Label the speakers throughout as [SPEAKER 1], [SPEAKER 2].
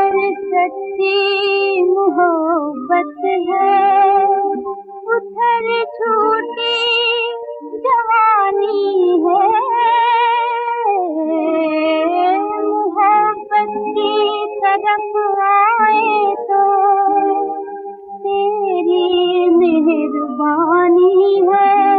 [SPEAKER 1] जिधर सच्ची मोहब्बत है उधर झूठी जवानी है। मोहब्बत की तरफ आए तो तेरी मेहरबानी है।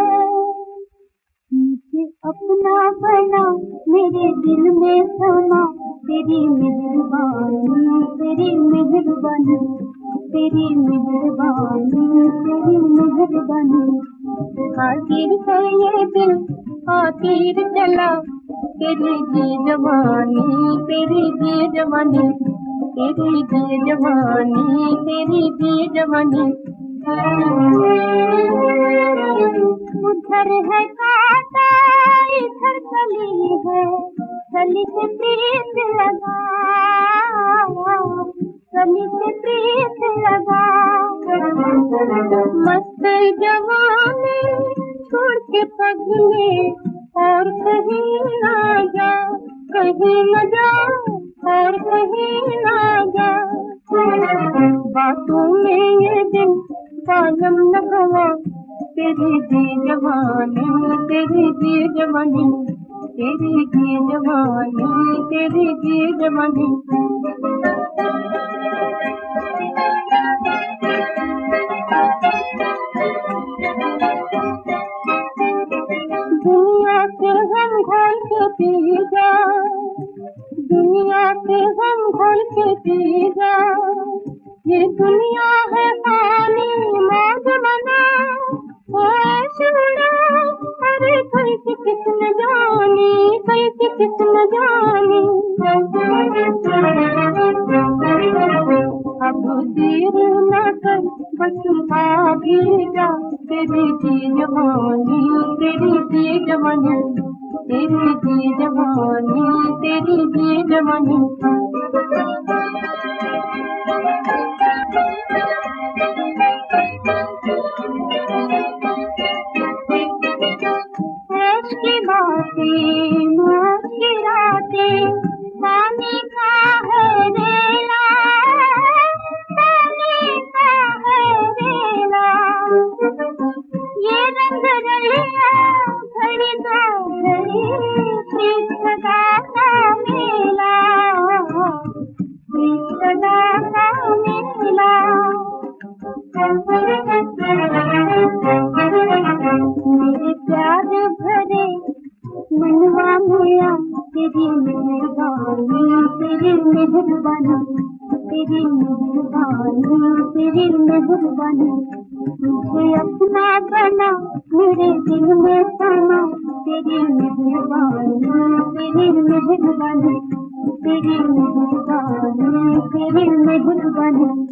[SPEAKER 1] मुझे अपना बना मेरे दिल में समा तेरी मेहरबानी तेरी मेहरबानी तेरी मेहरबानी तेरी मेहरबानी। आखिर है ये दिल आखिर चला तेरी जी जवानी तेरी जी जवानी तेरी जी जवानी तेरी जी जवानी। उधर है कांटा इधर कली है कली से प्रीत लगा कली से प्रीत लगा। मस्त जवानी छोड़ के पगले और कहीं ना जा कहीं न जा और कहीं ना जा। बातों में ये दिन कायम न हवा तेरी जी जवानी तेरी जी जवानी तेरी जी जवानी तेरी जी जवानी। दुनिया के हम घोल के पी जा दुनिया के हम घोल के पी जा। ये दुनिया है पानी मौज मना अरे कैसी किस्म जानी कैसी किस्म जानी। अब देर न कर बस आ भी जा तेरी जी जवानी तेरी जी जवानी तेरी जी जवानी तेरी जी जवानी। की बातें मौत की रातें पानी का है रेला पानी का है रेला। ये रंग रलिया घड़ी दो घड़ी प्रीत सदा का मेला प्रीत सदा का मेला। मेरे प्यार भरे मनवा मेरा तेरी मेहरबानी तेरी मेहरबानी तेरी मेहरबानी तेरी मेहरबानी। मुझे अपना बना मेरे दिल में समा तेरी मेहरबानी तेरी मेहरबानी तेरी मेहरबानी तेरी मेहरबानी।